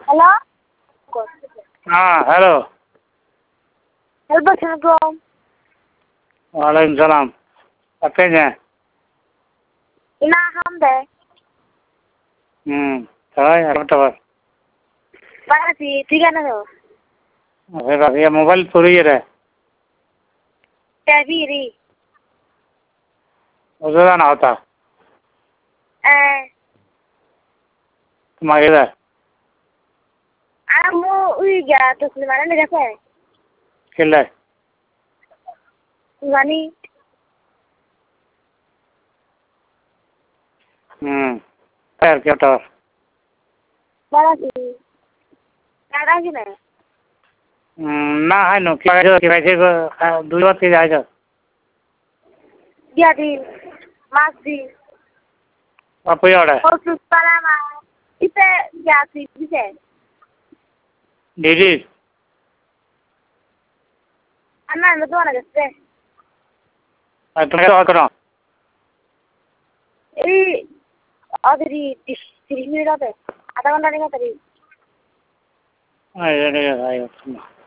হ্যালো হ্যাঁ hello Assalamualaikum. ওয়ালাইকুম সালাম আপনি Ina hambe. তাই একটা Bagasi tigana ho. ये मोबाइल चोरी है Tabiri. उसका ना होता तुम्हारे इधर Amu uiga to mana ne gase. किल्ले Gani. यार क्या था Bagasi. Kada gina. ना है नो क्या वैसे दूर बात की जाएगा Dia di Masdi. आप ही order Khusus palama. Ite jasi bise. दीदी Anna no to na gase. तुम्हें तो करो Ei adiri 30 minute ate. Ada ganta ninga tadi. आए